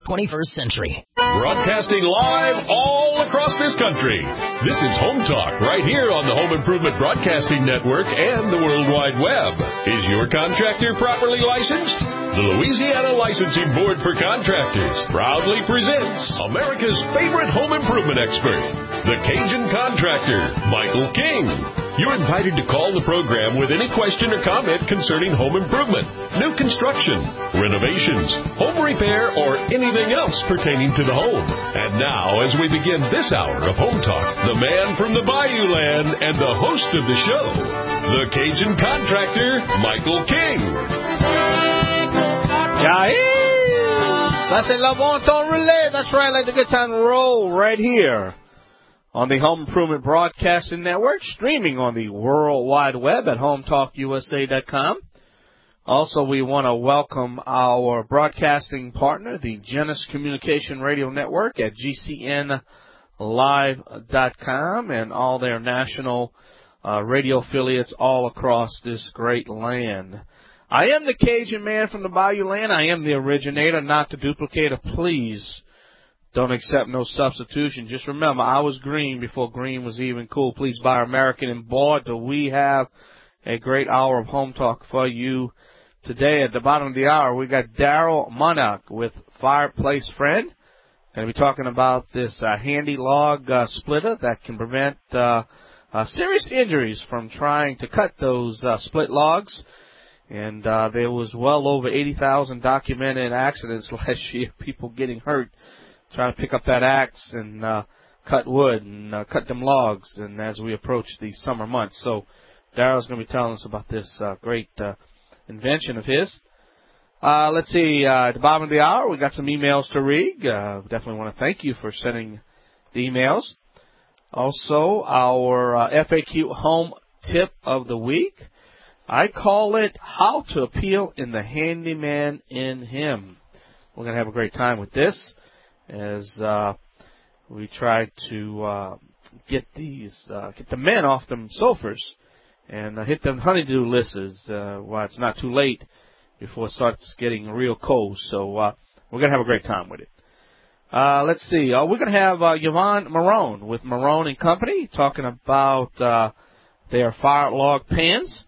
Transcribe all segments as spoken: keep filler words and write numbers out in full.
twenty-first century. Broadcasting live all across this country. This is Home Talk right here on the Home Improvement Broadcasting Network and the World Wide Web. Is your contractor properly licensed? The Louisiana Licensing Board for Contractors proudly presents America's favorite home improvement expert, the Cajun Contractor, Michael King. You're invited to call the program with any question or comment concerning home improvement, new construction, renovations, home repair, or anything else pertaining to the home. And now, as we begin this hour of Home Talk, the man from the Bayou Land and the host of the show, the Cajun Contractor, Michael King. Ça, c'est le bon ton relais. That's right, let the good time roll right here on the Home Improvement Broadcasting Network, streaming on the World Wide Web at home talk u s a dot com. Also, we want to welcome our broadcasting partner, the Genesis Communication Radio Network at g c n live dot com and all their national uh, radio affiliates all across this great land. I am the Cajun man from the Bayou Land. I am the originator, not the duplicator. Please don't accept no substitution. Just remember, I was green before green was even cool. Please buy American and board. Do we have a great hour of Home Talk for you today? At the bottom of the hour, we got Daryl Monarch with Fireplace Friend. Going to be talking about this uh, handy log uh, splitter that can prevent uh, uh, serious injuries from trying to cut those uh, split logs. And uh, there was well over eighty thousand documented accidents last year, people getting hurt trying to pick up that axe and uh, cut wood and uh, cut them logs, and as we approach the summer months. So Daryl's going to be telling us about this uh, great uh, invention of his. Uh, let's see, uh, at the bottom of the hour, we got some emails to read. Uh, definitely want to thank you for sending the emails. Also, our uh, F A Q home tip of the week. I call it How to Appeal in the Handyman in Him. We're going to have a great time with this as uh, we try to uh, get these, uh, get the men off them sofas and uh, hit them honeydew lists uh, while it's not too late before it starts getting real cold. So uh, we're going to have a great time with it. Uh, let's see. Uh, we're going to have uh, Yvonne Marone with Marone and Company talking about uh, their fire log pans.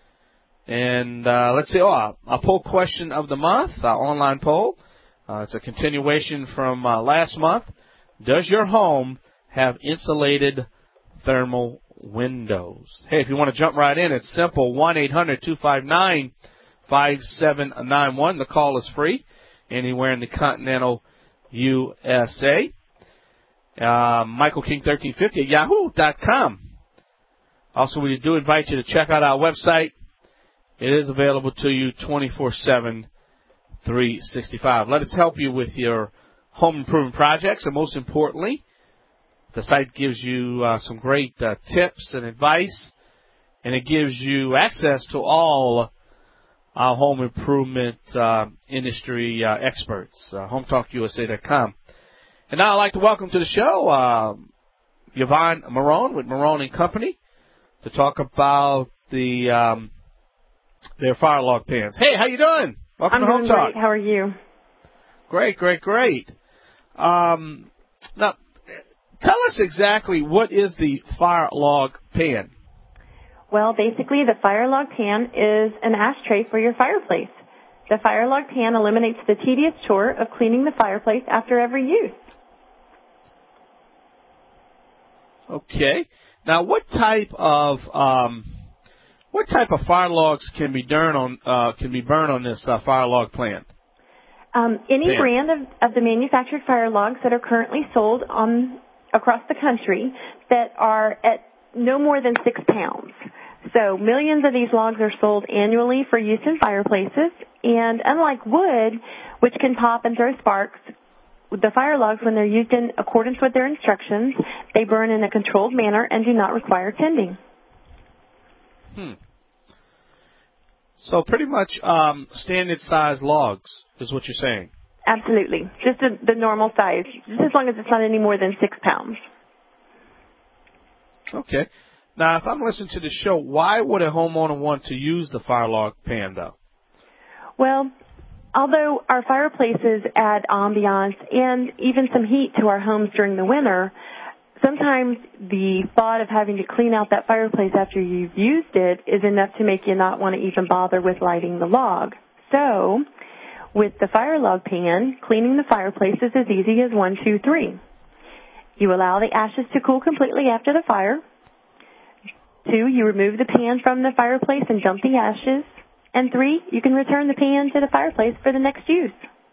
And uh, let's see, oh, a poll question of the month, our online poll. Uh, it's a continuation from uh, last month. Does your home have insulated thermal windows? Hey, if you want to jump right in, it's simple, one eight hundred two five nine five seven nine one. The call is free anywhere in the continental U S A. Uh, Michael King thirteen fifty at yahoo dot com. Also, we do invite you to check out our website. It is available to you twenty-four seven, three sixty-five. Let us help you with your home improvement projects. And most importantly, the site gives you uh, some great uh, tips and advice. And it gives you access to all our home improvement uh, industry uh, experts. Uh, home talk u s a dot com. And now I'd like to welcome to the show uh, Yvonne Marone with Marone and Company to talk about the... Um, They're fire log pans. Hey, how you doing? Welcome I'm to Home doing Talk. Great. How are you? Great, great, great. Um, now, tell us exactly what is the fire log pan? Well, basically, the fire log pan is an ashtray for your fireplace. The fire log pan eliminates the tedious chore of cleaning the fireplace after every use. Okay. Now, what type of um, What type of fire logs can be burned on uh, can be burned on this uh, fire log plant? Um, any Pan. brand of, of the manufactured fire logs that are currently sold on across the country that are at no more than six pounds. So millions of these logs are sold annually for use in fireplaces, and unlike wood, which can pop and throw sparks, the fire logs, when they're used in accordance with their instructions, they burn in a controlled manner and do not require tending. Hmm. So pretty much um, standard size logs is what you're saying. Absolutely. Just a, the normal size, just as long as it's not any more than six pounds. Okay. Now, if I'm listening to the show, why would a homeowner want to use the fire log pan, though? Well, although our fireplaces add ambiance and even some heat to our homes during the winter, sometimes the thought of having to clean out that fireplace after you've used it is enough to make you not want to even bother with lighting the log. So, with the fire log pan, cleaning the fireplace is as easy as one, two, three. You allow the ashes to cool completely after the fire. Two, you remove the pan from the fireplace and dump the ashes. And three, you can return the pan to the fireplace for the next use.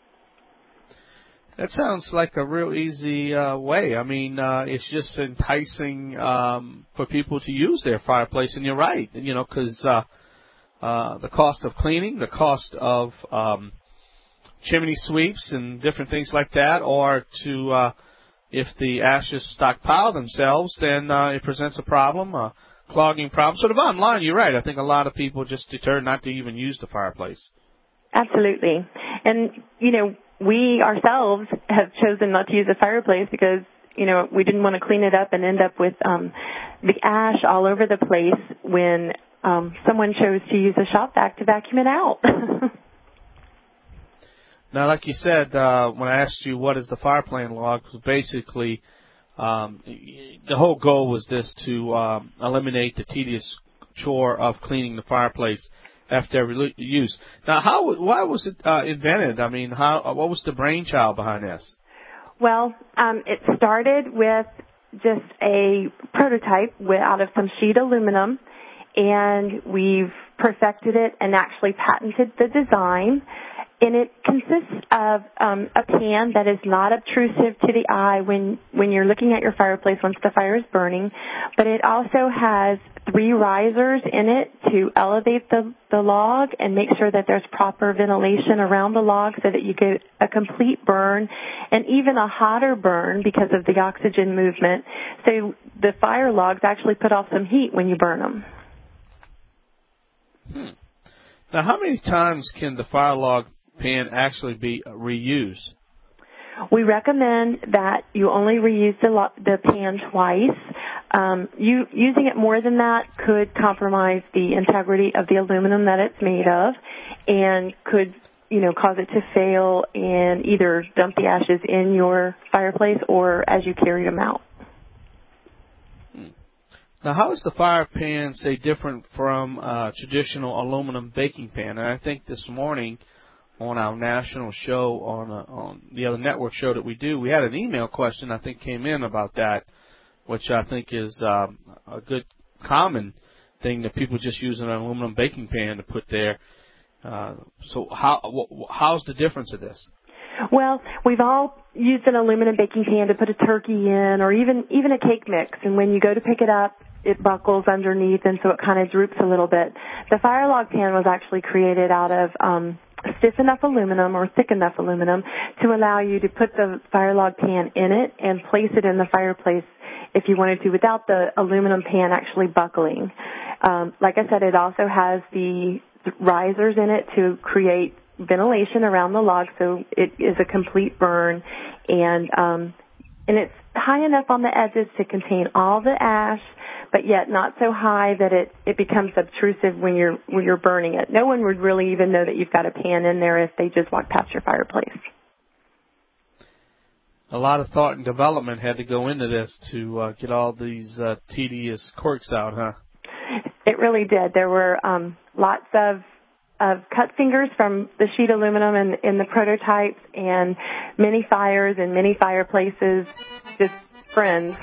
That sounds like a real easy uh, way. I mean, uh, it's just enticing um, for people to use their fireplace. And you're right, you know, because uh, uh, the cost of cleaning, the cost of um, chimney sweeps and different things like that, or to uh, if the ashes stockpile themselves, then uh, it presents a problem, a clogging problem. So the bottom line, you're right. I think a lot of people just deter not to even use the fireplace. Absolutely. And, you know, we ourselves have chosen not to use the fireplace because, you know, we didn't want to clean it up and end up with um, the ash all over the place when um, someone chose to use a shop vac to vacuum it out. Now, like you said, uh, when I asked you what is the fire plan log, was basically um, the whole goal was this, to um, eliminate the tedious chore of cleaning the fireplace after every use. Now, how, why was it uh, invented? I mean, how, what was the brainchild behind this? Well, um, it started with just a prototype with, out of some sheet aluminum, and we've perfected it and actually patented the design. And it consists of um, a pan that is not obtrusive to the eye when, when you're looking at your fireplace once the fire is burning, but it also has three risers in it to elevate the, the log and make sure that there's proper ventilation around the log so that you get a complete burn and even a hotter burn because of the oxygen movement. So the fire logs actually put off some heat when you burn them. Hmm. Now, how many times can the fire log pan actually be reused? We recommend that you only reuse the, lo- the pan twice. Um, you, using it more than that could compromise the integrity of the aluminum that it's made of and could, you know, cause it to fail and either dump the ashes in your fireplace or as you carry them out. Hmm. Now, how is the fire pan, say, different from a traditional aluminum baking pan? And I think this morning on our national show, on a, on the other network show that we do, we had an email question I think came in about that, which I think is um, a good common thing that people just use an aluminum baking pan to put there. Uh, so how wh- how's the difference of this? Well, we've all used an aluminum baking pan to put a turkey in or even even a cake mix, and when you go to pick it up, it buckles underneath, and so it kind of droops a little bit. The fire log pan was actually created out of um, stiff enough aluminum or thick enough aluminum to allow you to put the fire log pan in it and place it in the fireplace if you wanted to without the aluminum pan actually buckling. Um, like I said, it also has the risers in it to create ventilation around the log so it is a complete burn, and um, and it's high enough on the edges to contain all the ash, but yet not so high that it, it becomes obtrusive when you're when you're burning it. No one would really even know that you've got a pan in there if they just walk past your fireplace. A lot of thought and development had to go into this to uh, get all these uh, tedious quirks out, huh? It really did. There were um, lots of of cut fingers from the sheet aluminum in, in the prototypes, and many fires and many fireplaces, just friends.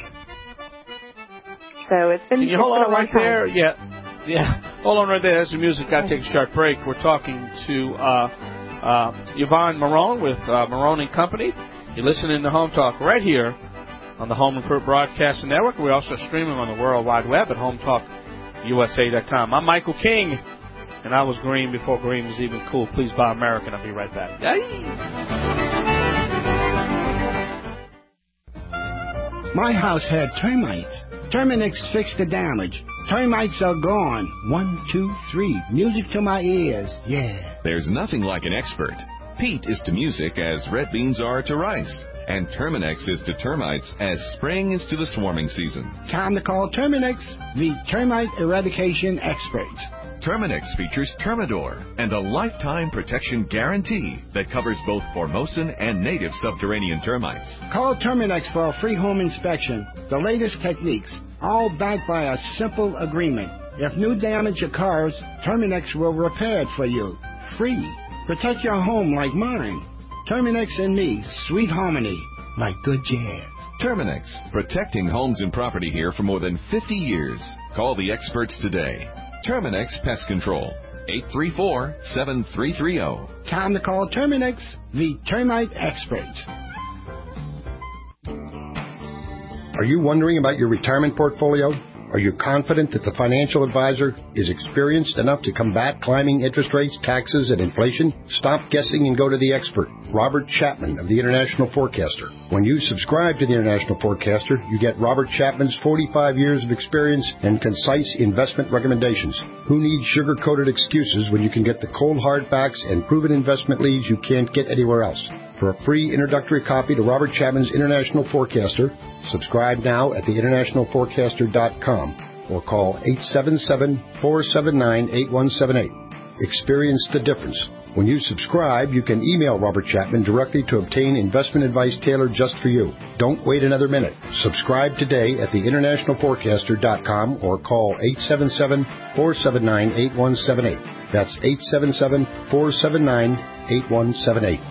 So it's been, Can you it's hold been on a long right time. there? Yeah, yeah. Hold on right there. There's the music. Got to take a short break. We're talking to uh, uh, Yvonne Marone with uh, Marone and Company. You're listening to Home Talk right here on the Home Improvement Broadcasting Network. We're also streaming on the World Wide Web at home talk U S A dot com. I'm Michael King, and I was green before green was even cool. Please buy American. I'll be right back. Yay! My house had termites. Terminix fixed the damage. Termites are gone. One, two, three. Music to my ears. Yeah. There's nothing like an expert. Pete is to music as red beans are to rice. And Terminix is to termites as spring is to the swarming season. Time to call Terminix, the termite eradication experts. Terminix features Termidor and a lifetime protection guarantee that covers both Formosan and native subterranean termites. Call Terminix for a free home inspection. The latest techniques, all backed by a simple agreement. If new damage occurs, Terminix will repair it for you. Free. Protect your home like mine. Terminix and me, sweet harmony, like good jazz. Terminix, protecting homes and property here for more than fifty years. Call the experts today. Terminix Pest Control, eight three four, seven three three zero. Time to call Terminix, the termite experts. Are you wondering about your retirement portfolio? Are you confident that the financial advisor is experienced enough to combat climbing interest rates, taxes, and inflation? Stop guessing and go to the expert, Robert Chapman of the International Forecaster. When you subscribe to the International Forecaster, you get Robert Chapman's forty-five years of experience and concise investment recommendations. Who needs sugar-coated excuses when you can get the cold hard facts and proven investment leads you can't get anywhere else? For a free introductory copy to Robert Chapman's International Forecaster, subscribe now at the international forecaster dot com or call eight seven seven, four seven nine, eight one seven eight. Experience the difference. When you subscribe, you can email Robert Chapman directly to obtain investment advice tailored just for you. Don't wait another minute. Subscribe today at the international forecaster dot com or call eight seven seven, four seven nine, eight one seven eight. That's eight seven seven, four seven nine, eight one seven eight.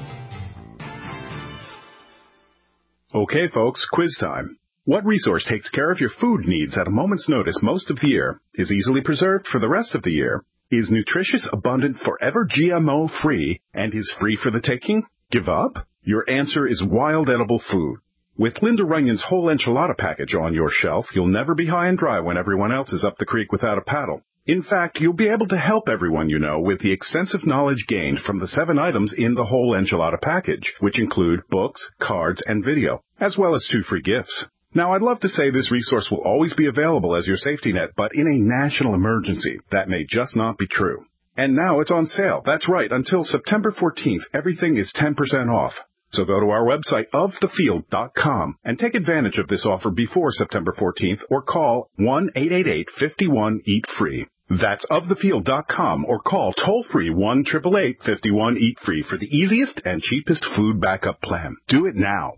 Okay, folks, quiz time. What resource takes care of your food needs at a moment's notice most of the year, is easily preserved for the rest of the year, is nutritious, abundant, forever G M O-free, and is free for the taking? Give up? Your answer is wild edible food. With Linda Runyon's whole enchilada package on your shelf, you'll never be high and dry when everyone else is up the creek without a paddle. In fact, you'll be able to help everyone you know with the extensive knowledge gained from the seven items in the whole enchilada package, which include books, cards, and video, as well as two free gifts. Now, I'd love to say this resource will always be available as your safety net, but in a national emergency, that may just not be true. And now it's on sale. That's right. Until September fourteenth, everything is ten percent off. So go to our website, of the field dot com, and take advantage of this offer before September fourteenth, or call one eight eight eight, five one, eat free. That's of the field dot com, or call toll-free one eight eight eight, five one, eat free for the easiest and cheapest food backup plan. Do it now.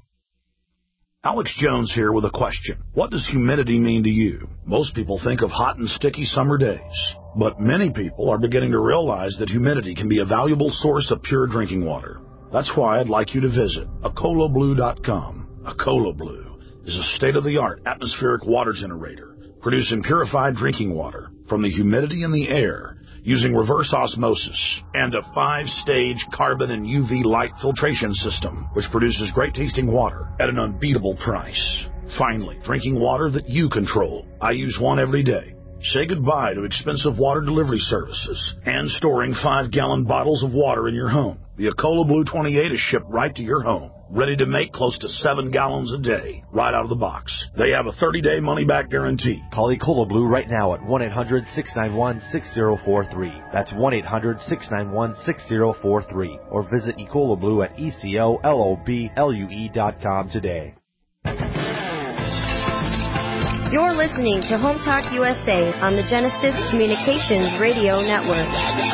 Alex Jones here with a question. What does humidity mean to you? Most people think of hot and sticky summer days, but many people are beginning to realize that humidity can be a valuable source of pure drinking water. That's why I'd like you to visit Acola Blue dot com. Acola Blue is a state-of-the-art atmospheric water generator producing purified drinking water from the humidity in the air using reverse osmosis and a five-stage carbon and U V light filtration system, which produces great-tasting water at an unbeatable price. Finally, drinking water that you control. I use one every day. Say goodbye to expensive water delivery services and storing five-gallon bottles of water in your home. The Acola Blue twenty-eight is shipped right to your home, ready to make close to seven gallons a day, right out of the box. They have a thirty-day money-back guarantee. Call Ecola Blue right now at one eight hundred, six nine one, six zero four three. That's one eight hundred, six nine one, six zero four three. Or visit Ecola Blue at E C O L O B L U E dot com today. You're listening to Home Talk U S A on the Genesis Communications Radio Network.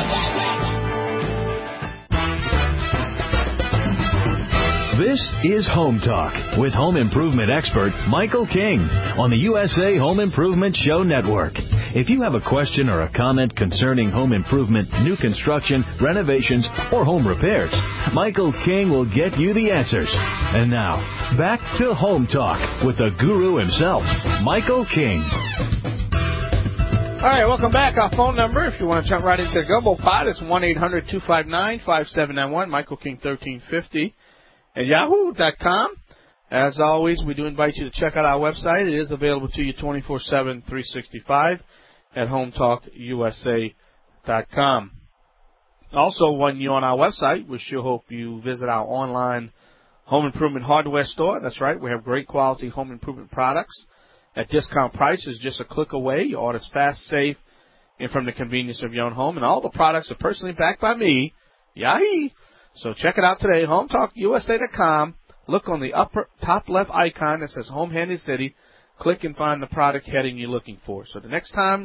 This is Home Talk with home improvement expert Michael King on the U S A Home Improvement Show Network. If you have a question or a comment concerning home improvement, new construction, renovations, or home repairs, Michael King will get you the answers. And now, back to Home Talk with the guru himself, Michael King. All right, welcome back. Our phone number, if you want to jump right into the Gumbo Pod, is one eight hundred, two five nine, five seven nine one, Michael King thirteen fifty. At yahoo dot com. As always, we do invite you to check out our website. It is available to you twenty-four seven, three sixty-five at home talk U S A dot com. Also, when you're on our website, we sure hope you visit our online home improvement hardware store. That's right. We have great quality home improvement products at discount prices, just a click away. Your order's fast, safe, and from the convenience of your own home. And all the products are personally backed by me, Yahoo! So check it out today, home talk U S A dot com. Look on the upper top left icon that says Home Handy City. Click and find the product heading you're looking for. So the next time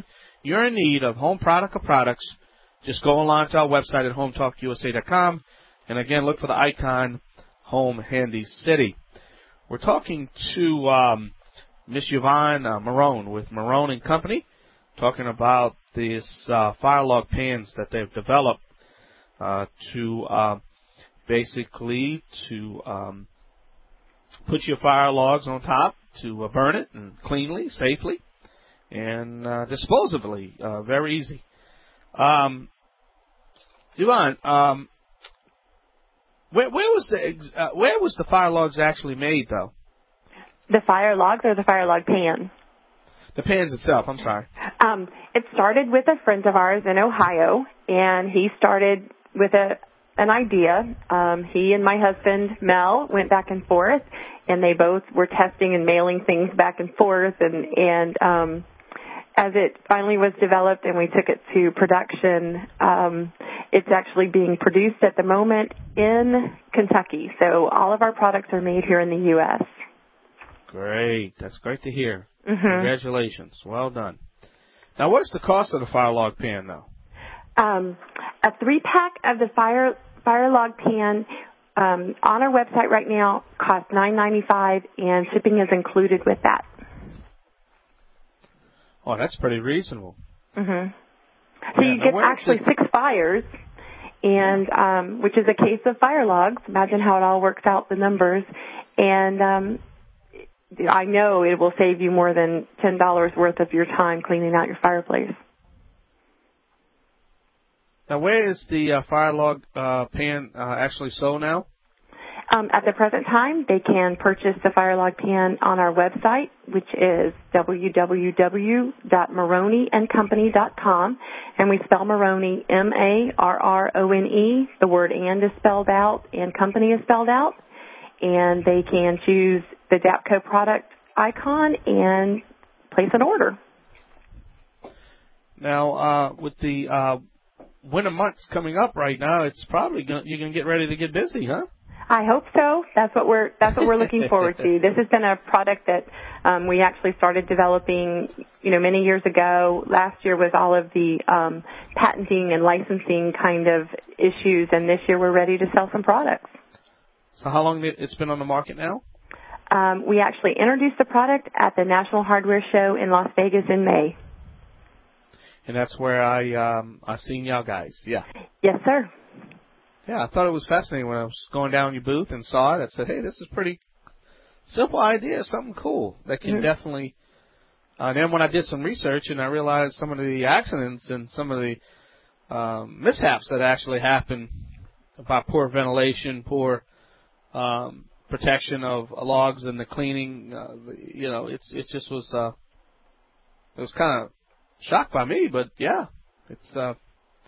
you're in need of home product or products, just go online to our website at home talk u s a dot com. And, again, look for the icon, Home Handy City. We're talking to um, Miss Yvonne uh, Marone with Marone and Company, talking about these uh, fire log pans that they've developed uh, to uh, basically to um, put your fire logs on top to uh, burn it and cleanly, safely, and uh, disposably. Uh, very easy. Um, Yvonne, um, where, where was the uh, where was the fire logs actually made, though? The fire logs or the fire log pan? The pans itself. I'm sorry. Um, it started with a friend of ours in Ohio, and he started with a an idea. Um, he and my husband, Mel, went back and forth, and they both were testing and mailing things back and forth. And, and um, as it finally was developed and we took it to production, um, it's actually being produced at the moment in Kentucky. So all of our products are made here in the U S Great. That's great to hear. Mm-hmm. Congratulations. Well done. Now, what's the cost of the fire log pan, though? Um, a three-pack of the fire fire log pan um, on our website right now costs nine ninety-five, and shipping is included with that. Oh, that's pretty reasonable. Mm-hmm. So yeah, you get actually six fires, and um, which is a case of fire logs. Imagine how it all works out, the numbers, and um, I know it will save you more than ten dollars worth of your time cleaning out your fireplace. Now, where is the uh, fire log uh, pan uh, actually sold now? Um, at the present time, they can purchase the fire log pan on our website, which is w w w dot marone and company dot com, and we spell Marone M A R R O N E. The word "and" is spelled out, and "company" is spelled out, and they can choose the Dapco product icon and place an order. Now, uh, with the uh, winter months coming up right now, it's probably gonna, you're going to get ready to get busy, huh? I hope so. That's what we're that's what we're looking forward to. This has been a product that um, we actually started developing, you know, many years ago. Last year was all of the um, patenting and licensing kind of issues, and this year we're ready to sell some products. So how long it's been on the market now? Um, we actually introduced the product at the National Hardware Show in Las Vegas in May. And that's where I um, I seen y'all guys. Yeah. Yes, sir. Yeah, I thought it was fascinating when I was going down your booth and saw it. I said, hey, this is pretty simple idea, something cool that can mm-hmm. definitely. Uh, then when I did some research and I realized some of the accidents and some of the um, mishaps that actually happen about poor ventilation, poor um, protection of logs and the cleaning, uh, you know, it's it just was uh, it was kind of shocked by me, but yeah, it's. Uh,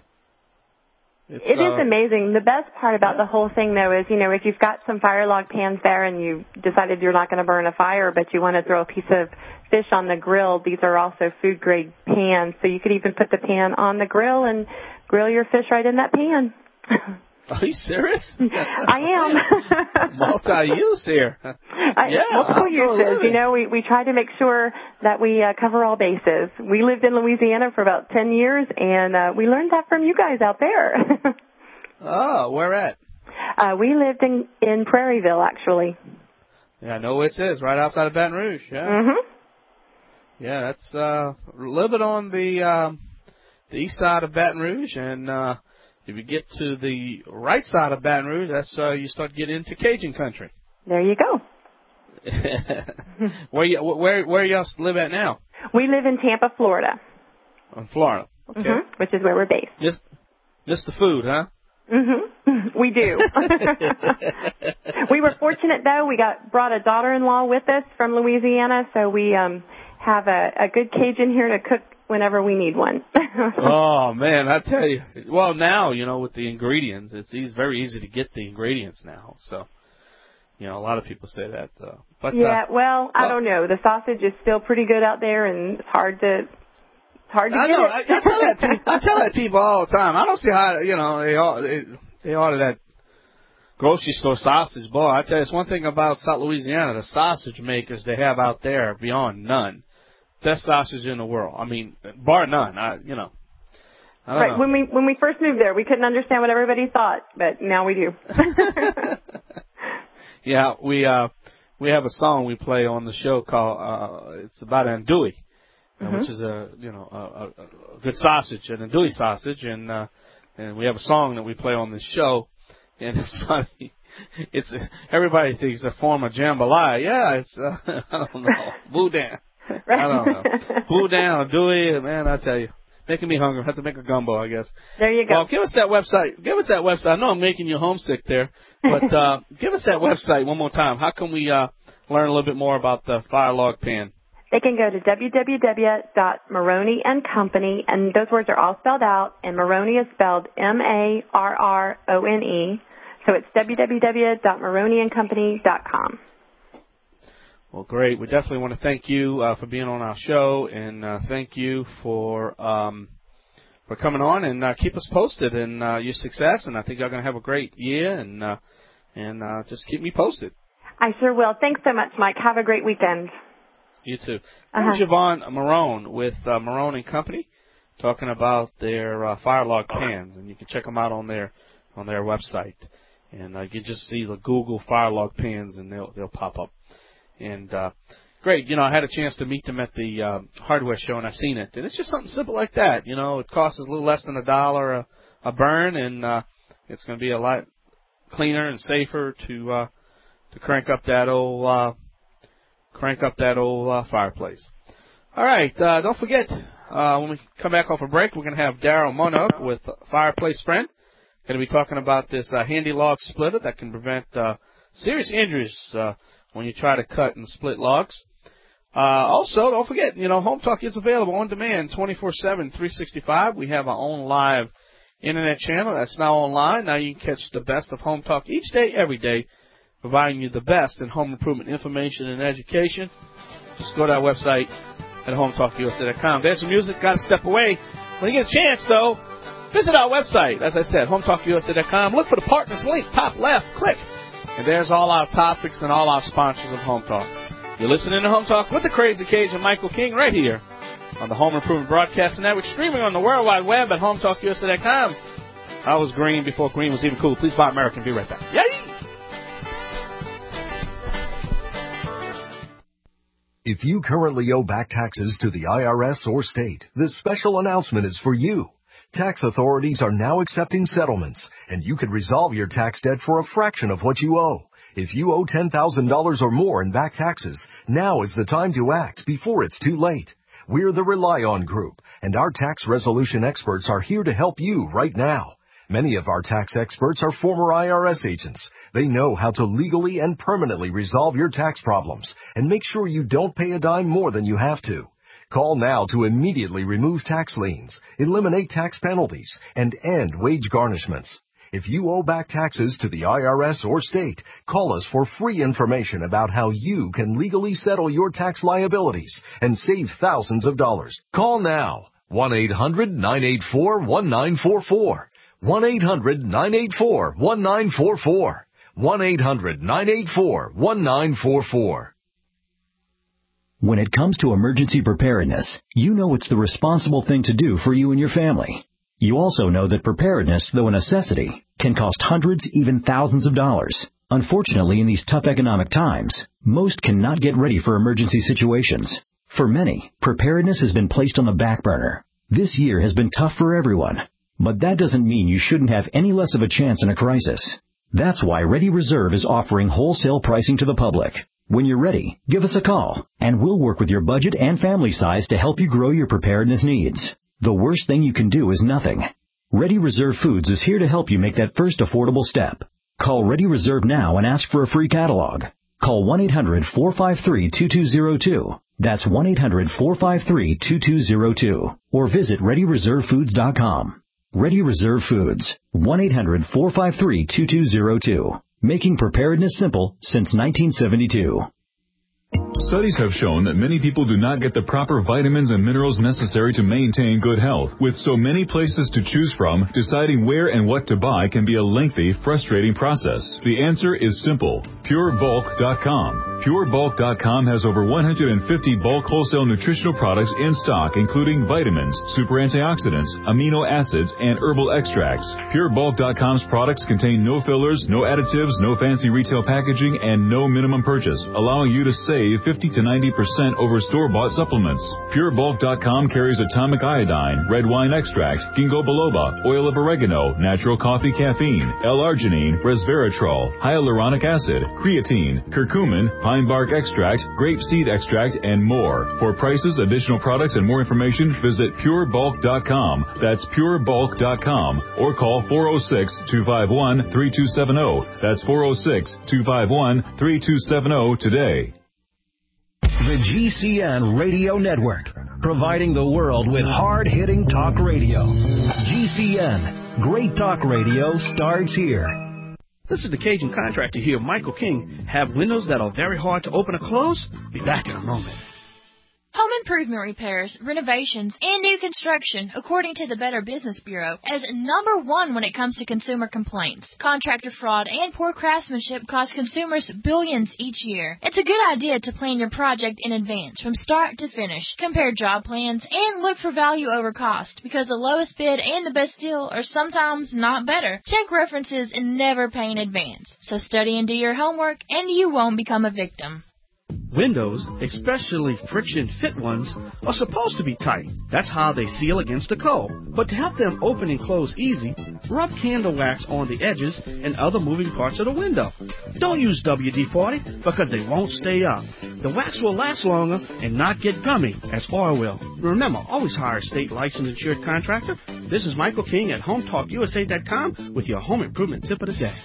It's, it is uh, amazing. The best part about the whole thing, though, is, you know, if you've got some fire log pans there and you decided you're not going to burn a fire, but you want to throw a piece of fish on the grill, these are also food-grade pans. So you could even put the pan on the grill and grill your fish right in that pan. Are you serious? I am. Multi-use here. I, yeah, multiple uses. You know, we, we try to make sure that we uh, cover all bases. We lived in Louisiana for about ten years, and uh, we learned that from you guys out there. Oh, where at? Uh, we lived in, in Prairieville, actually. Yeah, I know where it is, right outside of Baton Rouge. Yeah. Mm-hmm. Yeah, that's uh, a little bit on the, uh, the east side of Baton Rouge, and uh, if you get to the right side of Baton Rouge, that's uh, you start getting into Cajun country. There you go. where you where where y'all live at now? We live in Tampa, Florida. In Florida, okay. Mm-hmm. Which is where we're based. Just just the food, huh? Mm-hmm. We do. We were fortunate, though. We got brought a daughter-in-law with us from Louisiana, so we um have a, a good Cajun here to cook whenever we need one. Oh, man, I tell you. Well, now, you know, with the ingredients, it's easy, very easy to get the ingredients now. So, you know, a lot of people say that. Uh, but Yeah, uh, well, I well, don't know. The sausage is still pretty good out there, and it's hard to it's hard to I get know. it. I, I, tell that to, I tell that to people all the time. I don't see how, you know, they, all, they, they order that grocery store sausage. Boy, I tell you, it's one thing about South Louisiana. The sausage makers they have out there are beyond none. best sausage in the world. I mean, bar none. I, you know. I don't right. know. When we when we first moved there, we couldn't understand what everybody thought, but now we do. yeah, we uh we have a song we play on the show called uh it's about andouille, mm-hmm. uh, which is a you know a, a, a good sausage, an andouille sausage, and uh, and we have a song that we play on the show, and it's funny. It's everybody thinks it's a form of jambalaya. Yeah, it's uh, I don't know, boudin. Right. I don't know, boudin, andouille. Man, I tell you. Making me hungry. I have to make a gumbo, I guess. There you go. Well, give us that website. Give us that website. I know I'm making you homesick there, but uh, give us that website one more time. How can we uh, learn a little bit more about the Fire Log Pan? They can go to w w w dot maroney and company, and those words are all spelled out, and Maroney is spelled M A R R O N E, so it's w w w dot maroney and company dot com. Well, great. We definitely want to thank you uh, for being on our show, and uh, thank you for um, for coming on, and uh, keep us posted in uh, your success. And I think you're going to have a great year, and uh, and uh, just keep me posted. I sure will. Thanks so much, Mike. Have a great weekend. You too. Uh-huh. I'm Javon Marone with uh, Marone and Company, talking about their uh, Fire Log pans, and you can check them out on their on their website, and uh, you can just see the Google Fire Log pans, and they'll they'll pop up. And uh, great, you know, I had a chance to meet them at the uh, hardware show, and I seen it. And it's just something simple like that. You know, it costs us a little less than a dollar a, a burn, and uh, it's going to be a lot cleaner and safer to uh, to crank up that old uh, crank up that old uh, fireplace. All right, uh, don't forget uh, when we come back off a break, we're going to have Daryl Monob with Fireplace Friend. Going to be talking about this uh, handy log splitter that can prevent uh, serious injuries. Uh, when you try to cut and split logs. Uh, also, don't forget, you know, Home Talk is available on demand twenty-four seven, three sixty-five. We have our own live internet channel that's now online. Now you can catch the best of Home Talk each day, every day, providing you the best in home improvement information and education. Just go to our website at home talk u s a dot com. There's some music. Got to step away. When you get a chance, though, visit our website. As I said, home talk u s a dot com. Look for the partners link, top left, click. And there's all our topics and all our sponsors of Home Talk. You're listening to Home Talk with the Crazy Cajun Michael King right here on the Home Improvement Broadcasting Network, streaming on the World Wide Web at home talk u s a dot com. I was green before green was even cool. Please buy American. Be right back. Yay! If you currently owe back taxes to the I R S or state, this special announcement is for you. Tax authorities are now accepting settlements, and you could resolve your tax debt for a fraction of what you owe. If you owe ten thousand dollars or more in back taxes, now is the time to act before it's too late. We're the Rely On Group, and our tax resolution experts are here to help you right now. Many of our tax experts are former I R S agents. They know how to legally and permanently resolve your tax problems and make sure you don't pay a dime more than you have to. Call now to immediately remove tax liens, eliminate tax penalties, and end wage garnishments. If you owe back taxes to the I R S or state, call us for free information about how you can legally settle your tax liabilities and save thousands of dollars. Call now. one eight hundred nine eight four one nine four four. one eight hundred nine eight four one nine four four. one eight hundred nine eight four one nine four four. When it comes to emergency preparedness, you know it's the responsible thing to do for you and your family. You also know that preparedness, though a necessity, can cost hundreds, even thousands of dollars. Unfortunately, in these tough economic times, most cannot get ready for emergency situations. For many, preparedness has been placed on the back burner. This year has been tough for everyone, but that doesn't mean you shouldn't have any less of a chance in a crisis. That's why Ready Reserve is offering wholesale pricing to the public. When you're ready, give us a call, and we'll work with your budget and family size to help you grow your preparedness needs. The worst thing you can do is nothing. Ready Reserve Foods is here to help you make that first affordable step. Call Ready Reserve now and ask for a free catalog. Call one eight hundred four five three two two zero two. That's one eight hundred four five three two two zero two. Or visit ready reserve foods dot com. Ready Reserve Foods, one eight hundred four five three two two zero two. Making preparedness simple since nineteen seventy-two. Studies have shown that many people do not get the proper vitamins and minerals necessary to maintain good health. With so many places to choose from, deciding where and what to buy can be a lengthy, frustrating process. The answer is simple. pure bulk dot com. Pure Bulk dot com has over one hundred fifty bulk wholesale nutritional products in stock, including vitamins, super antioxidants, amino acids, and herbal extracts. Pure Bulk dot com's products contain no fillers, no additives, no fancy retail packaging, and no minimum purchase, allowing you to save fifty to ninety percent over store-bought supplements. Pure Bulk dot com carries atomic iodine, red wine extract, ginkgo biloba, oil of oregano, natural coffee caffeine, L-arginine, resveratrol, hyaluronic acid, creatine, curcumin, pine bark extract, grape seed extract, and more. For prices, additional products, and more information, visit Pure Bulk dot com. That's Pure Bulk dot com. Or call four oh six, two five one, three two seven zero. That's four oh six, two five one, three two seven zero today. The G C N Radio Network, providing the world with hard-hitting talk radio. G C N, great talk radio starts here. This is the Cajun Contractor here, Michael King. Have windows that are very hard to open or close? Be back in a moment. Home improvement repairs, renovations, and new construction, according to the Better Business Bureau, is number one when it comes to consumer complaints. Contractor fraud and poor craftsmanship cost consumers billions each year. It's a good idea to plan your project in advance, from start to finish. Compare job plans and look for value over cost, because the lowest bid and the best deal are sometimes not better. Check references and never pay in advance. So study and do your homework, and you won't become a victim. Windows, especially friction-fit ones, are supposed to be tight. That's how they seal against the cold. But to help them open and close easy, rub candle wax on the edges and other moving parts of the window. Don't use W D forty because they won't stay up. The wax will last longer and not get gummy as oil will. Remember, always hire a state licensed insured contractor. This is Michael King at Home Talk U S A dot com with your home improvement tip of the day.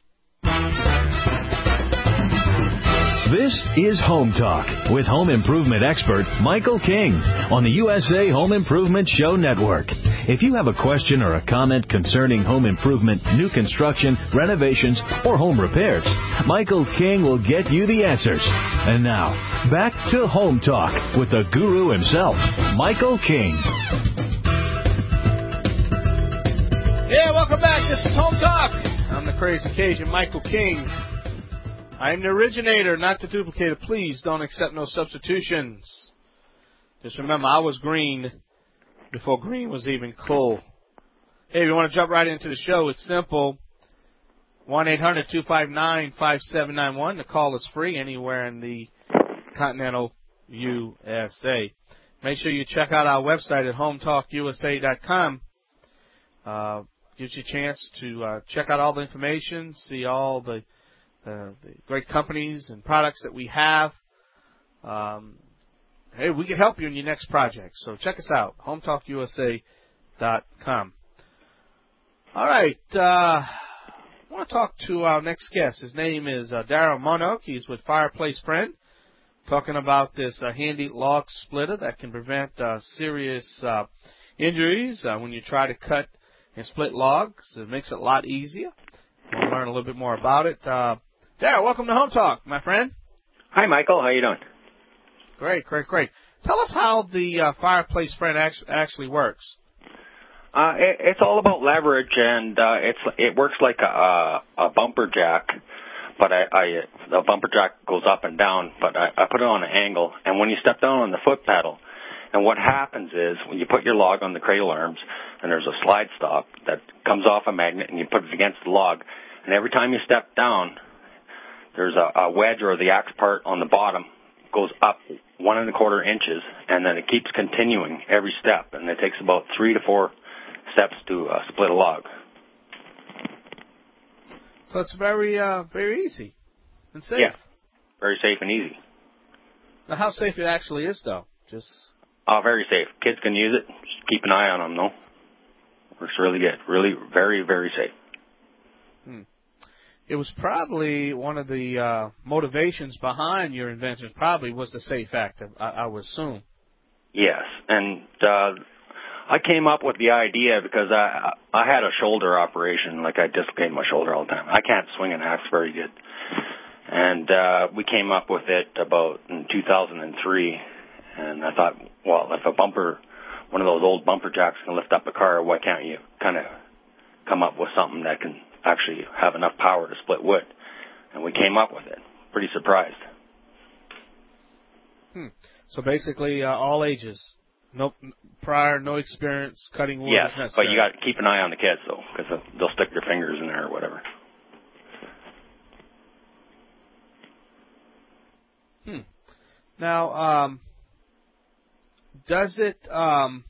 This is Home Talk with home improvement expert Michael King on the U S A Home Improvement Show Network. If you have a question or a comment concerning home improvement, new construction, renovations, or home repairs, Michael King will get you the answers. And now, back to Home Talk with the guru himself, Michael King. Yeah, welcome back. This is Home Talk. I'm the crazy Cajun, Michael King. I am the originator, not the duplicator. Please don't accept no substitutions. Just remember, I was green before green was even cool. Hey, if you want to jump right into the show, it's simple. one eight hundred two five nine five seven nine one. The call is free anywhere in the continental U S A. Make sure you check out our website at home talk U S A dot com. Uh, gives you a chance to uh, check out all the information, see all the Uh, the great companies and products that we have. Um, hey, we can help you in your next project. So check us out, home talk U S A dot com. All right. Uh, I want to talk to our next guest. His name is uh, Darryl Monoke. He's with Fireplace Friend, talking about this uh, handy log splitter that can prevent uh, serious uh, injuries uh, when you try to cut and split logs. It makes it a lot easier. We'll learn a little bit more about it. Uh, Darryl, welcome to Home Talk, my friend. Hi, Michael. How you doing? Great, great, great. Tell us how the uh, Fireplace Friend actually, actually works. Uh, it, it's all about leverage, and uh, it's it works like a, a bumper jack, but I, I the bumper jack goes up and down, but I, I put it on an angle, and when you step down on the foot pedal, and what happens is when you put your log on the cradle arms, and there's a slide stop that comes off a magnet, and you put it against the log, and every time you step down, there's a, a wedge or the axe part on the bottom goes up one and a quarter inches, and then it keeps continuing every step, and it takes about three to four steps to uh, split a log. So it's very, uh, very easy and safe. Yeah, very safe and easy. Now, how safe it actually is, though? Just uh, very safe. Kids can use it. Just keep an eye on them, though. Works really good. Really, very, very safe. Hmm. It was probably one of the uh, motivations behind your invention. Probably was the safe factor, I, I would assume. Yes, and uh, I came up with the idea because I I had a shoulder operation, like I dislocated my shoulder all the time. I can't swing an axe very good, and uh, we came up with it about in two thousand three. And I thought, well, if a bumper, one of those old bumper jacks can lift up a car, why can't you kind of come up with something that can actually have enough power to split wood? And we came up with it. Pretty surprised. Hmm. So basically, uh, all ages, no prior, no experience cutting wood. Yes, is necessary. but you got to keep an eye on the kids though, because they'll stick their fingers in there or whatever. Hmm. Now, um, does it um,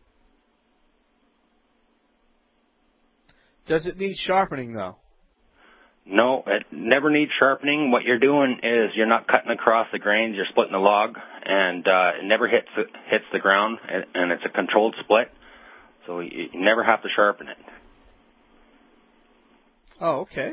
does it need sharpening though? No, it never needs sharpening. What you're doing is you're not cutting across the grains. You're splitting the log, and uh, it never hits the, hits the ground, and, and it's a controlled split, so you, you never have to sharpen it. Oh, okay.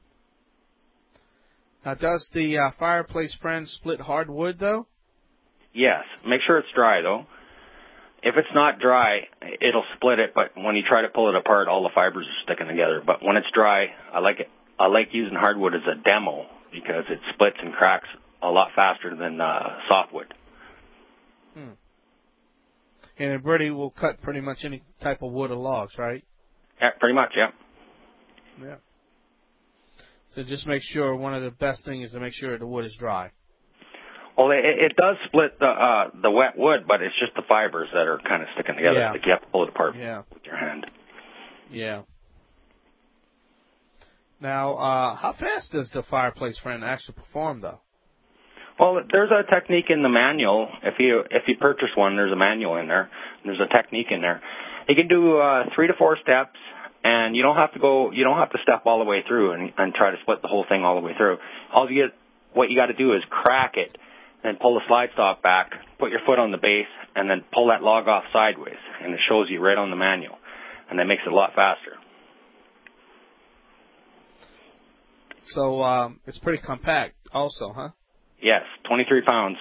Now, does the uh, Fireplace Friend split hardwood though? Yes. Make sure it's dry though. If it's not dry, it'll split it, but when you try to pull it apart, all the fibers are sticking together. But when it's dry, I like it. I like using hardwood as a demo because it splits and cracks a lot faster than uh, softwood. Hmm. And Birdie will cut pretty much any type of wood or logs, right? Yeah, pretty much, yeah. Yeah. So just make sure, one of the best things is to make sure the wood is dry. Well, it, it does split the uh, the wet wood, but it's just the fibers that are kind of sticking together. Yeah. Like you have to pull it apart yeah. with your hand. Yeah. Now, uh, how fast does the Fireplace Friend actually perform, though? Well, there's a technique in the manual. If you if you purchase one, there's a manual in there. There's a technique in there. You can do uh, three to four steps, and you don't have to go. You don't have to step all the way through and, and try to split the whole thing all the way through. All you get, what you got to do is crack it, and pull the slide stock back, put your foot on the base, and then pull that log off sideways, and it shows you right on the manual, and that makes it a lot faster. So um, it's pretty compact also, huh? Yes, twenty-three pounds.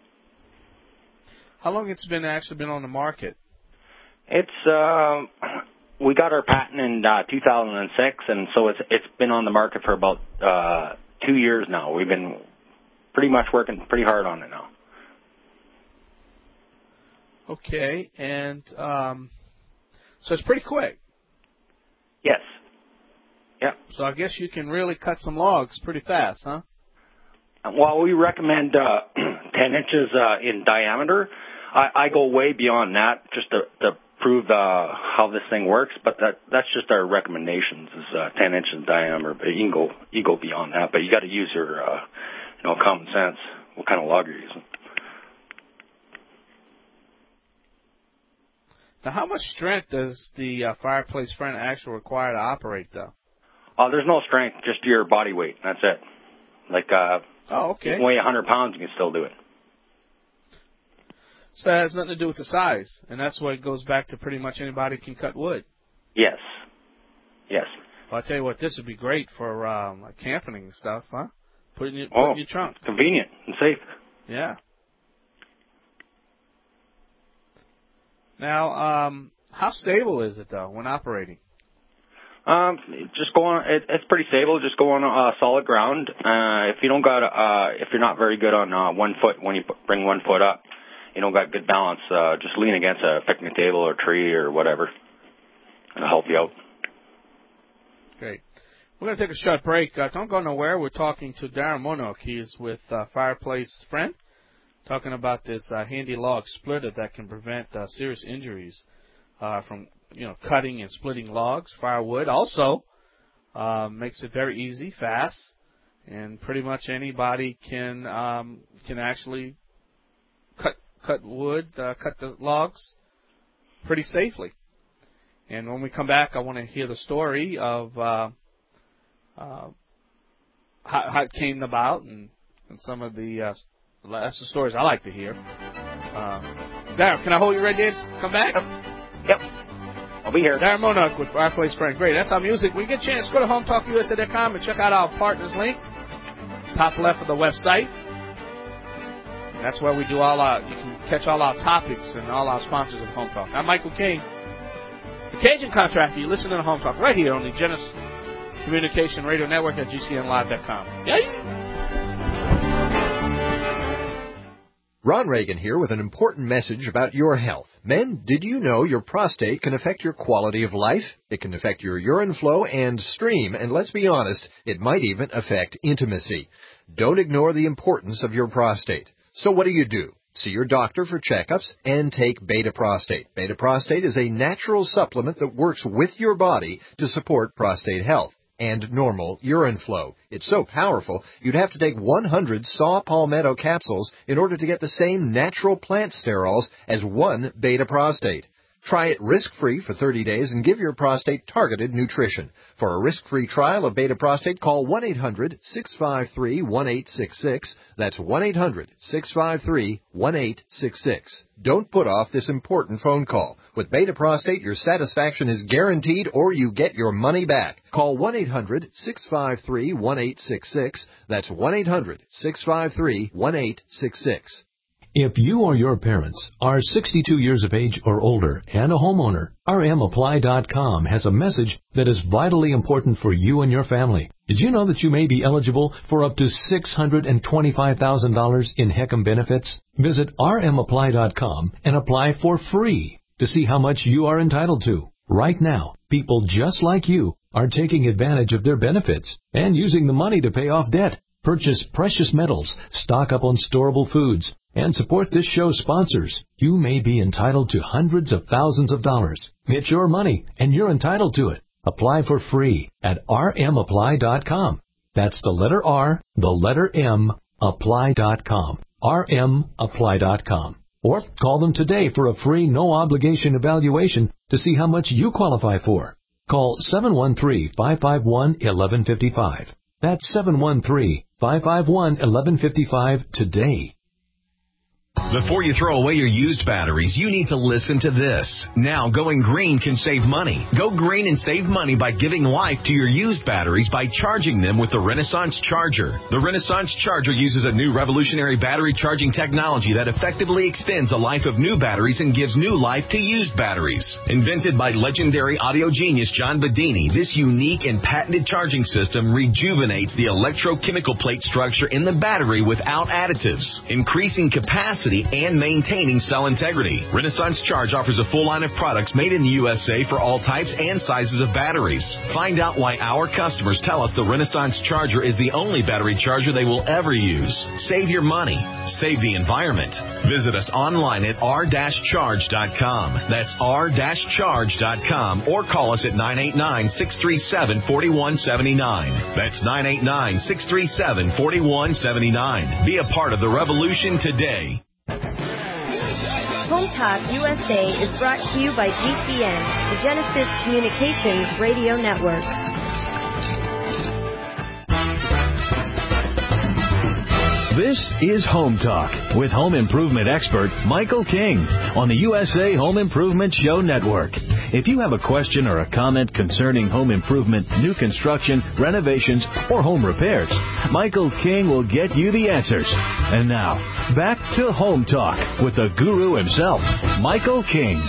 How long it's been actually been on the market? It's uh, we got our patent in uh, two thousand six, and so it's it's been on the market for about uh, two years now. We've been pretty much working pretty hard on it now. Okay, and um, so it's pretty quick. Yes. Yeah. So I guess you can really cut some logs pretty fast, huh? Well, we recommend uh, ten inches uh, in diameter. I, I go way beyond that just to, to prove uh, how this thing works, but that that's just our recommendations is uh, ten inches in diameter. But you can go you go beyond that, but you got to use your uh, you know common sense. What kind of log you're using? Now, how much strength does the uh, Fireplace Friend actually require to operate, though? Uh, there's no strength, just your body weight. That's it. Like, uh, oh, okay. You can weigh one hundred pounds, you can still do it. So that has nothing to do with the size, and that's why it goes back to pretty much anybody can cut wood. Yes. Yes. Well, I tell you what, this would be great for um, like camping and stuff, huh? Put it in your, oh, put in your trunk. Convenient and safe. Yeah. Now, um, how stable is it, though, when operating? Um, just go on. It, it's pretty stable. Just go on uh, solid ground. Uh, if you don't got, uh, if you're not very good on uh, one foot when you put, bring one foot up, you don't got good balance. Uh, just lean against a picnic table or tree or whatever. It'll help you out. Great. We're going to take a short break. Uh, don't go nowhere. We're talking to Darren Monock. He's with uh, Fireplace Friend, talking about this uh, handy log splitter that can prevent uh, serious injuries uh, from you know, cutting and splitting logs, firewood. Also, uh, makes it very easy, fast, and pretty much anybody can um, can actually cut cut wood, uh, cut the logs pretty safely. And when we come back, I want to hear the story of uh, uh, how, how it came about and, and some of the uh, that's the stories I like to hear. Uh, Darren, can I hold you right there? Come back. Yep. I'll be here. Darren Monock with Fireplace Friend. Great. That's our music. When you get a chance, go to home talk U S A dot com and check out our partners link. Top left of the website. That's where we do all our, you can catch all our topics and all our sponsors of Home Talk. I'm Michael King, the Cajun Contractor. You listen to Home Talk right here on the Genesis Communication Radio Network at G C N live dot com. Yeah. Ron Reagan here with an important message about your health. Men, did you know your prostate can affect your quality of life? It can affect your urine flow and stream, and let's be honest, it might even affect intimacy. Don't ignore the importance of your prostate. So what do you do? See your doctor for checkups and take Beta Prostate. Beta Prostate is a natural supplement that works with your body to support prostate health and normal urine flow. It's so powerful, you'd have to take one hundred saw palmetto capsules in order to get the same natural plant sterols as one Beta Prostate. Try it risk-free for thirty days and give your prostate targeted nutrition. For a risk-free trial of Beta Prostate, call one eight hundred six five three one eight six six. That's one eight hundred six five three one eight six six. Don't put off this important phone call. With Beta Prostate, your satisfaction is guaranteed or you get your money back. Call one eight hundred six five three one eight six six. That's one eight hundred six five three one eight six six. If you or your parents are sixty-two years of age or older and a homeowner, R M Apply dot com has a message that is vitally important for you and your family. Did you know that you may be eligible for up to six hundred twenty-five thousand dollars in HECM benefits? Visit R M Apply dot com and apply for free to see how much you are entitled to. Right now, people just like you are taking advantage of their benefits and using the money to pay off debt, purchase precious metals, stock up on storable foods, and support this show's sponsors. You may be entitled to hundreds of thousands of dollars. It's your money, and you're entitled to it. Apply for free at R M Apply dot com. That's the letter R, the letter M, apply dot com. R M Apply dot com. Or call them today for a free, no-obligation evaluation to see how much you qualify for. Call seven one three, five five one, one one five five. That's seven one three, five five one, one one five five today. Before you throw away your used batteries, you need to listen to this. Now, going green can save money. Go green and save money by giving life to your used batteries by charging them with the Renaissance Charger. The Renaissance Charger uses a new revolutionary battery charging technology that effectively extends the life of new batteries and gives new life to used batteries. Invented by legendary audio genius John Bedini, this unique and patented charging system rejuvenates the electrochemical plate structure in the battery without additives, increasing capacity and maintaining cell integrity. Renaissance Charge offers a full line of products made in the U S A for all types and sizes of batteries. Find out why our customers tell us the Renaissance Charger is the only battery charger they will ever use. Save your money. Save the environment. Visit us online at r dash charge dot com. That's r dash charge dot com, or call us at nine eight nine, six three seven, four one seven nine. That's nine eight nine, six three seven, four one seven nine. Be a part of the revolution today. Home Talk U S A is brought to you by G C N, the Genesis Communications Radio Network. This is Home Talk with home improvement expert Michael King on the U S A Home Improvement Show Network. If you have a question or a comment concerning home improvement, new construction, renovations, or home repairs, Michael King will get you the answers. And now, back to Home Talk with the guru himself, Michael King.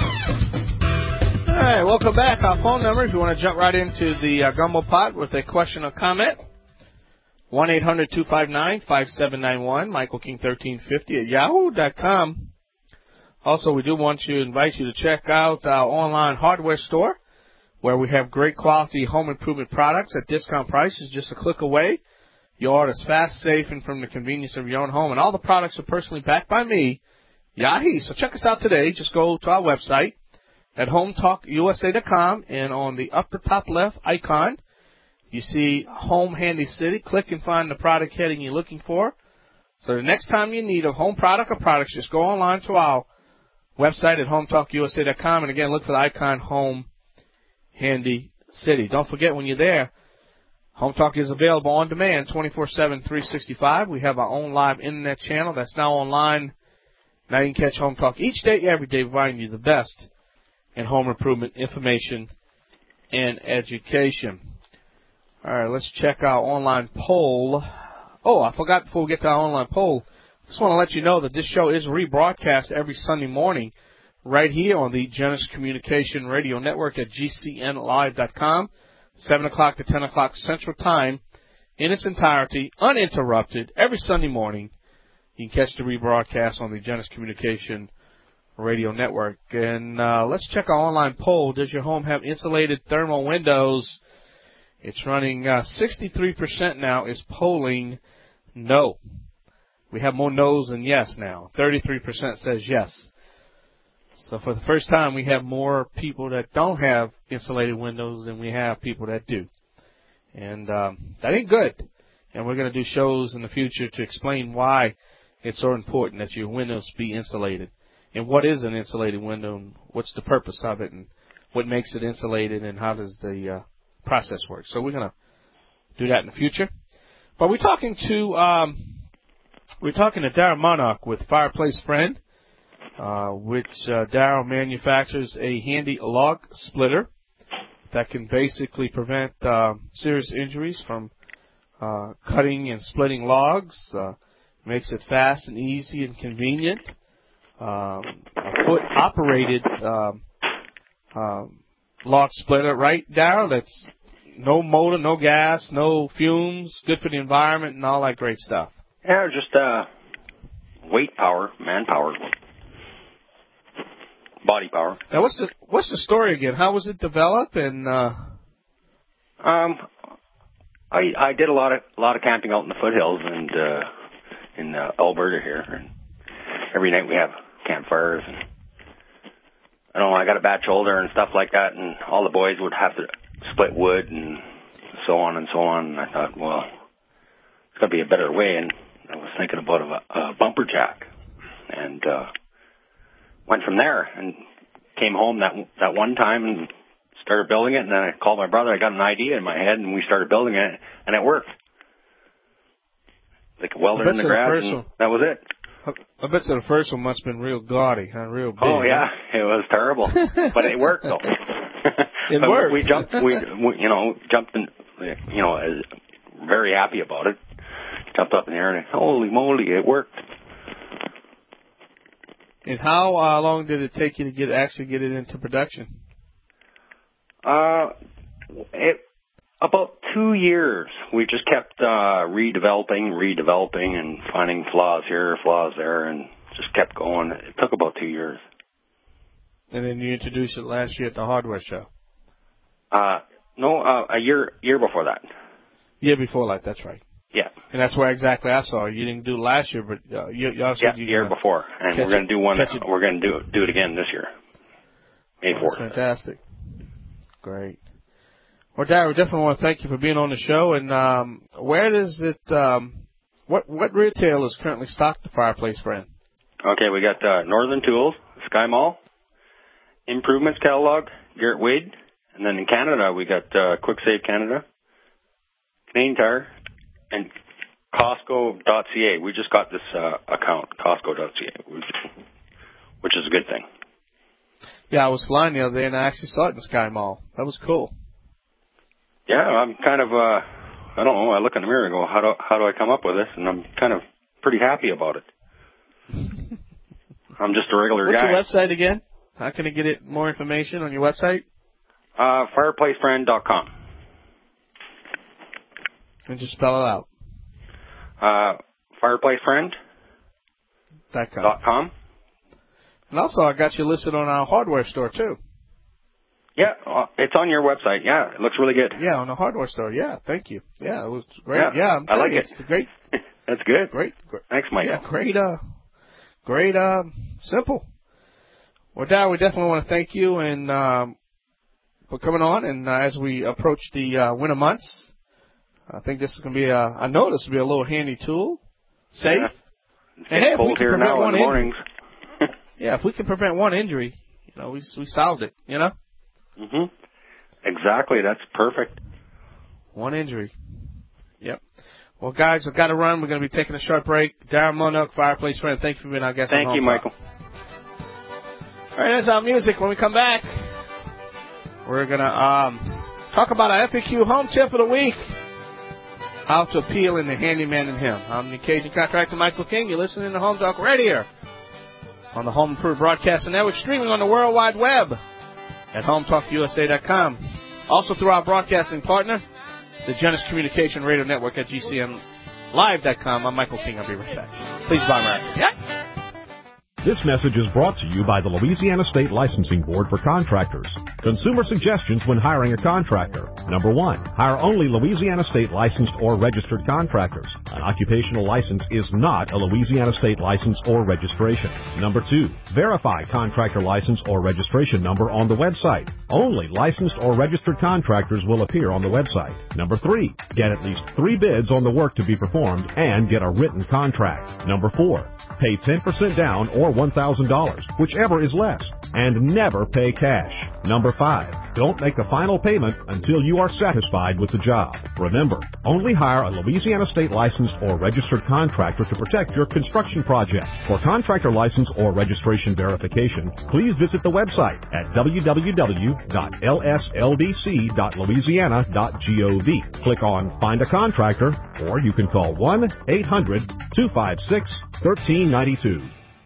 All right, welcome back. Our phone number, if you want to jump right into the uh, gumbo pot with a question or comment, one eight hundred two five nine five seven nine one, Michael King thirteen fifty at yahoo dot com. Also, we do want to invite you to check out our online hardware store, where we have great quality home improvement products at discount prices, just a click away. Your order is fast, safe, and from the convenience of your own home. And all the products are personally backed by me, Yahi. So check us out today. Just go to our website at home talk U S A dot com, and on the upper top left icon, you see Home Handy City. Click and find the product heading you're looking for. So the next time you need a home product or products, just go online to our website at home talk U S A dot com, and again, look for the icon Home Handy City. Don't forget, when you're there, Home Talk is available on demand twenty-four seven, three sixty-five. We have our own live internet channel that's now online. Now you can catch Home Talk each day, every day, providing you the best in home improvement information and education. All right, let's check our online poll. Oh, I forgot before we get to our online poll, just want to let you know that this show is rebroadcast every Sunday morning right here on the Genesis Communication Radio Network at G C N live dot com, seven o'clock to ten o'clock Central Time, in its entirety, uninterrupted, every Sunday morning. You can catch the rebroadcast on the Genesis Communication Radio Network. And uh, let's check our online poll. Does your home have insulated thermal windows? It's running uh, sixty-three percent now is polling no. We have more no's than yes now. thirty-three percent says yes. So for the first time, we have more people that don't have insulated windows than we have people that do. And um, that ain't good. And we're going to do shows in the future to explain why it's so important that your windows be insulated. And what is an insulated window, and what's the purpose of it, and what makes it insulated, and how does the uh, process work. So we're going to do that in the future. But we're talking to um, we're talking to Darryl Monarch with Fireplace Friend, uh, which uh, Darryl manufactures a handy log splitter that can basically prevent uh, serious injuries from uh, cutting and splitting logs. Uh, makes it fast and easy and convenient. Um, a foot-operated um, um, log splitter, right, Darryl? That's no motor, no gas, no fumes, good for the environment, and all that great stuff. Yeah, just uh, weight power, manpower, body power. Now, what's the what's the story again? How was it developed? And uh... um, I I did a lot of a lot of camping out in the foothills and uh, in uh, Alberta here, and every night we have campfires, and I don't know, I got a bad shoulder and stuff like that, and all the boys would have to split wood and so on and so on. And I thought, well, there's got to be a better way, and I was thinking about a, a bumper jack, and uh, went from there and came home that that one time and started building it. And then I called my brother. I got an idea in my head, and we started building it, and it worked. Like a welder in the garage, and that was it. I bet you the first one must have been real gaudy, huh? Real big. Oh yeah, it was terrible, but it worked though. It worked. We jumped, we, we you know jumped in, you know, very happy about it. Jumped up in the air and holy moly, it worked. And how uh, long did it take you to get actually get it into production? Uh, it about two years. We just kept uh, redeveloping, redeveloping, and finding flaws here, flaws there, and just kept going. It took about two years. And then you introduced it last year at the hardware show. Uh, no, uh, a year year before that. Year before that, that's right. Yeah. And that's where exactly I saw it. You didn't do it last year, but uh, you, you also yeah, you year before, and we're going to do one. We're going to do do it again this year, May fourth. Fantastic. Great. Well, Darryl, we definitely want to thank you for being on the show. And um, where does it? Um, what what retailers currently stock the Fireplace Friend? Okay, we got uh, Northern Tools, Sky Mall, Improvements Catalog, Garrett Wade, and then in Canada we got uh, Quick Save Canada, Canadian Tire, and Costco dot C A. We just got this uh, account, Costco dot C A, which, which is a good thing. Yeah, I was flying the other day and I actually saw it in the Sky Mall. That was cool. Yeah, I'm kind of, uh, I don't know, I look in the mirror and go, how do, how do I come up with this? And I'm kind of pretty happy about it. I'm just a regular What's guy. What's your website again? How can I get it more information on your website? Uh, fireplace friend dot com. And just spell it out. Uh, fireplacefriend dot com. Dot com. And also, I got you listed on our hardware store, too. Yeah, uh, it's on your website. Yeah, it looks really good. Yeah, on the hardware store. Yeah, thank you. Yeah, it was great. Yeah, yeah I'm I like you, it. It's great. That's good. Great. great. Thanks, Mike. Yeah, great, uh, great, uh, simple. Well, Darryl, we definitely want to thank you and um, for coming on. And uh, as we approach the uh, winter months, I think this is going to be a, I know this will be a little handy tool, safe. Yeah. It's and hey, if we cold can here prevent now one in the mornings. injury, yeah, if we can prevent one injury, you know, we we solved it, you know? Mm-hmm. Exactly. That's perfect. One injury. Yep. Well, guys, we've got to run. We're going to be taking a short break. Darryl Monarch, Fireplace Friend, thank you for being our guest. Thank you, Michael. All right, that's our music. When we come back, we're going to um, talk about our F A Q home tip of the week. How to appeal in the handyman in him. I'm the Cajun contractor Michael King. You're listening to Home Talk right here on the Home Improvement Broadcasting Network, streaming on the World Wide Web at home talk u s a dot com. Also through our broadcasting partner, the Genesis Communication Radio Network at g c m live dot com. I'm Michael King. I'll be right back. Please buy my. Yeah. This message is brought to you by the Louisiana State Licensing Board for Contractors. Consumer suggestions when hiring a contractor. Number one, hire only Louisiana State licensed or registered contractors. An occupational license is not a Louisiana State license or registration. Number two, verify contractor license or registration number on the website. Only licensed or registered contractors will appear on the website. Number three, get at least three bids on the work to be performed and get a written contract. Number four, pay ten percent down or one thousand dollars, whichever is less, and never pay cash. Number five, don't make the final payment until you are satisfied with the job. Remember, only hire a Louisiana State licensed or registered contractor to protect your construction project. For contractor license or registration verification, please visit the website at w w w dot l s l b c dot louisiana dot gov. Click on Find a Contractor, or you can call one eight hundred two five six one three nine two.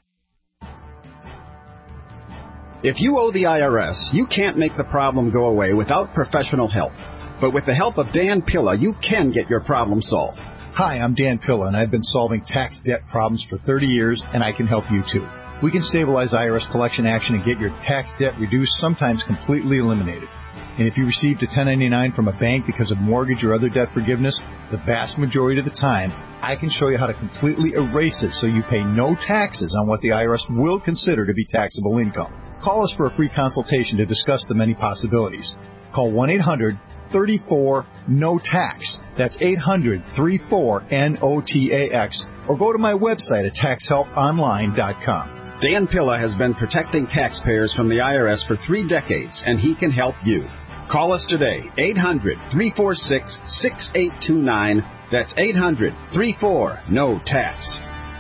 If you owe the I R S, you can't make the problem go away without professional help. But with the help of Dan Pilla, you can get your problem solved. Hi, I'm Dan Pilla, and I've been solving tax debt problems for thirty years, and I can help you too. We can stabilize I R S collection action and get your tax debt reduced, sometimes completely eliminated. And if you received a ten ninety-nine from a bank because of mortgage or other debt forgiveness, the vast majority of the time, I can show you how to completely erase it so you pay no taxes on what the I R S will consider to be taxable income. Call us for a free consultation to discuss the many possibilities. Call one eight hundred three four N O T A X. That's eight hundred three four N O T A X. Or go to my website at tax help online dot com. Dan Pilla has been protecting taxpayers from the I R S for three decades, and he can help you. Call us today, eight hundred three four six six eight two nine. That's eight hundred three four N O T A X.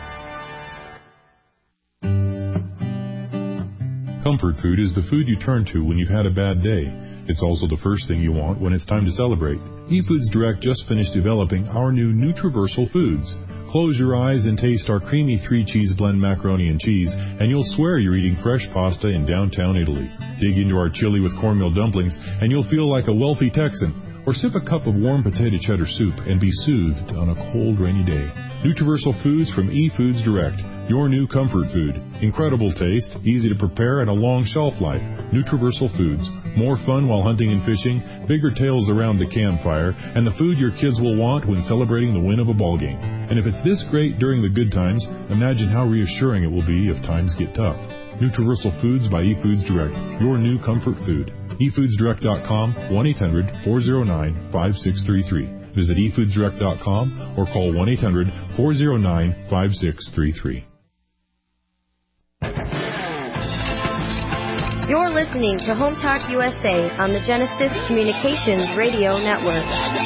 Comfort food is the food you turn to when you've had a bad day. It's also the first thing you want when it's time to celebrate. eFoods Direct just finished developing our new Nutriversal Foods. Close your eyes and taste our creamy three-cheese blend macaroni and cheese, and you'll swear you're eating fresh pasta in downtown Italy. Dig into our chili with cornmeal dumplings, and you'll feel like a wealthy Texan. Or sip a cup of warm potato cheddar soup and be soothed on a cold, rainy day. Nutriversal Foods from eFoods Direct, your new comfort food. Incredible taste, easy to prepare, and a long shelf life. Nutriversal Foods. More fun while hunting and fishing, bigger tales around the campfire, and the food your kids will want when celebrating the win of a ball game. And if it's this great during the good times, imagine how reassuring it will be if times get tough. Nutriversal Foods by eFoods Direct, your new comfort food. e foods direct dot com, one eight hundred four oh nine five six three three. Visit e foods direct dot com or call one eight hundred four oh nine five six three three. You're listening to Home Talk U S A on the Genesis Communications Radio Network.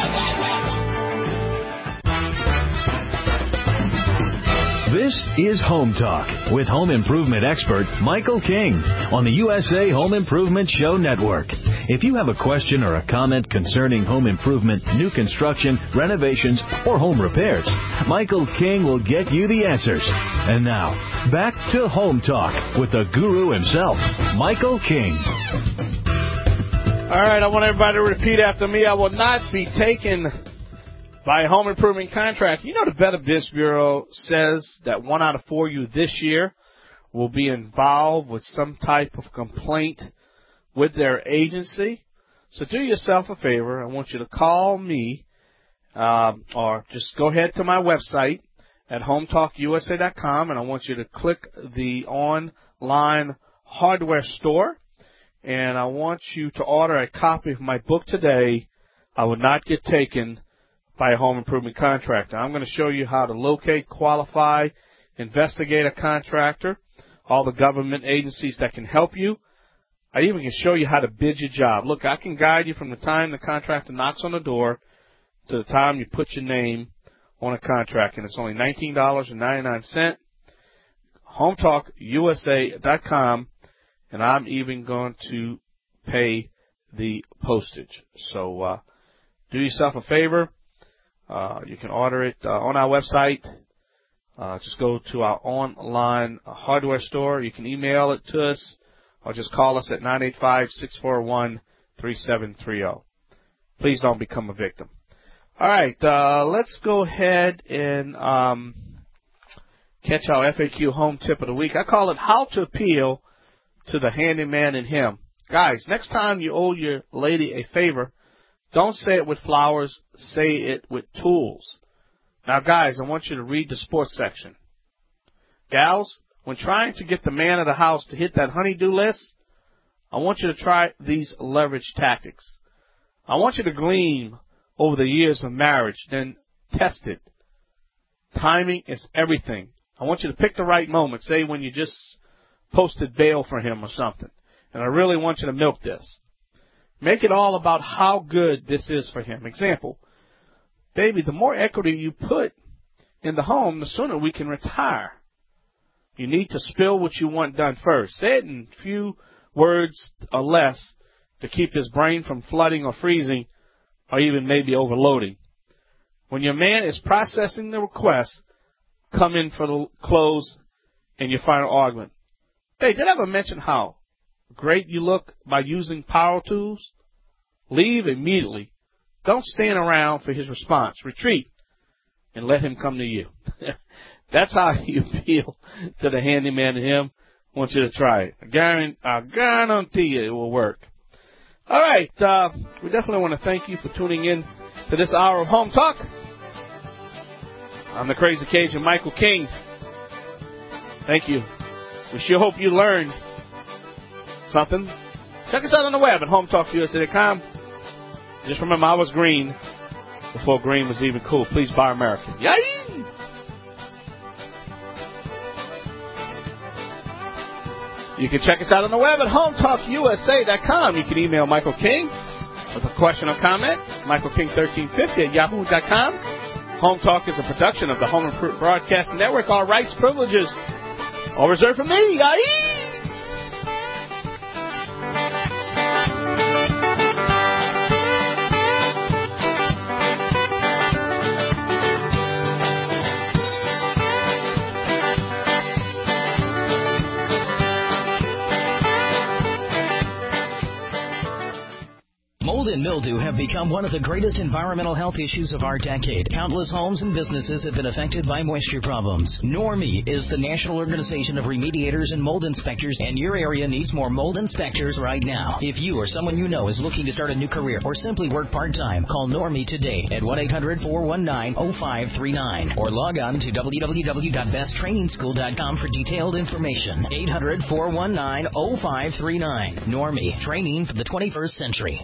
This is Home Talk with home improvement expert Michael King on the U S A Home Improvement Show Network. If you have a question or a comment concerning home improvement, new construction, renovations, or home repairs, Michael King will get you the answers. And now, back to Home Talk with the guru himself, Michael King. All right, I want everybody to repeat after me. I will not be taken by a home improvement contractor. You know, the Better Business Bureau says that one out of four of you this year will be involved with some type of complaint with their agency. So do yourself a favor. I want you to call me um, or just go ahead to my website at home talk u s a dot com, and I want you to click the online hardware store, and I want you to order a copy of my book today, I Will Not Get Taken by a Home Improvement Contractor. I'm going to show you how to locate, qualify, investigate a contractor, all the government agencies that can help you. I even can show you how to bid your job. Look, I can guide you from the time the contractor knocks on the door to the time you put your name on a contract, and it's only nineteen ninety-nine. home talk u s a dot com, and I'm even going to pay the postage. So uh, do yourself a favor. Uh, you can order it uh, on our website. Uh, just go to our online hardware store. You can email it to us or just call us at nine eight five, six four one, three seven three zero. Please don't become a victim. All right, uh, let's go ahead and um, catch our F A Q home tip of the week. I call it How to Appeal to the Handyman in Him. Guys, next time you owe your lady a favor, don't say it with flowers, say it with tools. Now, guys, I want you to read the sports section. Gals, when trying to get the man of the house to hit that honey-do list, I want you to try these leverage tactics. I want you to glean over the years of marriage, then test it. Timing is everything. I want you to pick the right moment, say when you just posted bail for him or something. And I really want you to milk this. Make it all about how good this is for him. Example, baby, the more equity you put in the home, the sooner we can retire. You need to spill what you want done first. Say it in few words or less to keep his brain from flooding or freezing or even maybe overloading. When your man is processing the request, come in for the close in your final argument. Hey, did I ever mention how great you look by using power tools? Leave immediately. Don't stand around for his response. Retreat and let him come to you. That's how you appeal to the handyman in him. I want you to try it. I guarantee, I guarantee you it will work. All right. Uh, we definitely want to thank you for tuning in to this hour of Home Talk. I'm the Crazy Cajun, Michael King. Thank you. We sure hope you learned something. Check us out on the web at home talk u s a dot com. Just remember, I was green before green was even cool. Please buy American. Yay! You can check us out on the web at home talk u s a dot com. You can email Michael King with a question or comment. Michael King thirteen fifty at yahoo dot com. Home Talk is a production of the Home Improvement Broadcast Network. All rights, privileges, all reserved for me. Yay! Mold and mildew have become one of the greatest environmental health issues of our decade. Countless homes and businesses have been affected by moisture problems. Normie is the National Organization of Remediators and Mold Inspectors, and your area needs more mold inspectors right now. If you or someone you know is looking to start a new career or simply work part-time, call Normie today at one eight hundred four one nine oh five three nine or log on to w w w dot best training school dot com for detailed information. eight hundred four one nine oh five three nine. Normie, training for the twenty-first century.